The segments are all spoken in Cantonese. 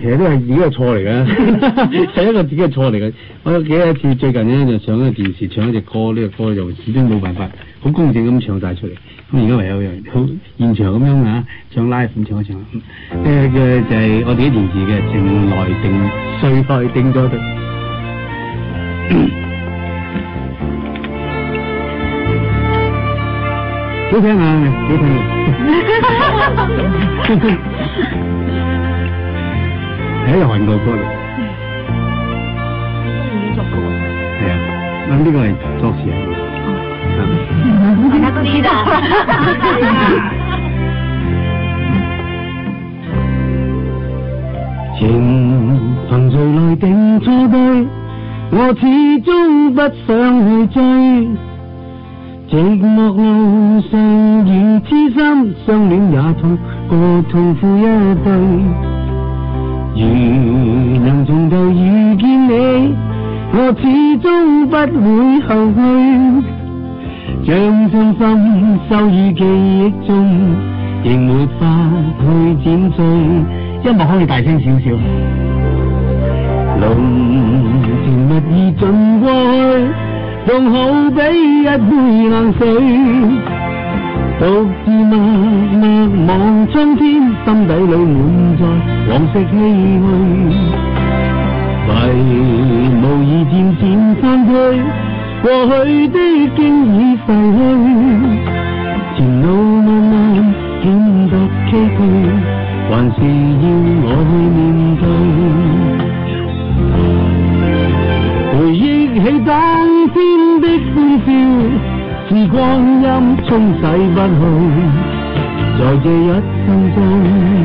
實都係自己嘅錯嚟嘅，係一個自己嘅錯嚟嘅。我記得一次最近咧就上咗電視唱一隻歌，呢、這個歌就始終冇辦法好公正咁唱晒出嚟。咁而家唯有好現場咁樣啊，唱 live 咁唱一唱。嘅就係我哋啲填詞嘅《情來定誰來定咗對》。幾聽啊，幾聽啊！係一個韓國歌嚟。 作曲係啊，咁呢個係作詞嚟。 大家都知道。 情憑誰來定錯對？我始終不想去追。寂寞路上如痴心，相戀也痛過痛苦一對。如能從頭遇見你，我始終不會後悔。將真心收於記憶中，仍沒法去剪碎。音樂可以大聲少少。濃情蜜意盡過去，仲好比一杯冷水，獨自默默望蒼天，心底裏滿載往昔唏噓。迷無意漸漸散退，過去的經已逝去，前路漫漫顯得崎嶇，還是要我去面對。回憶起當天的歡笑，時光陰沖洗不去，在這一生中，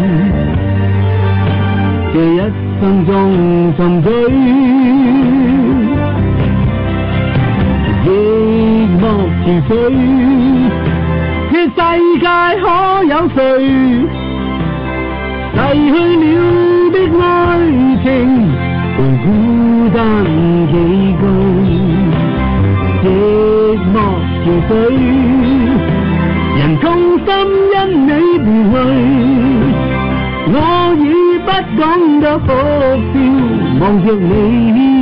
這一生中沉醉。寂寞似水，這世界可有誰逝去了的愛情，會孤單幾句。寂寞潮水，人痛心因你離去，我已不講得可笑，望着你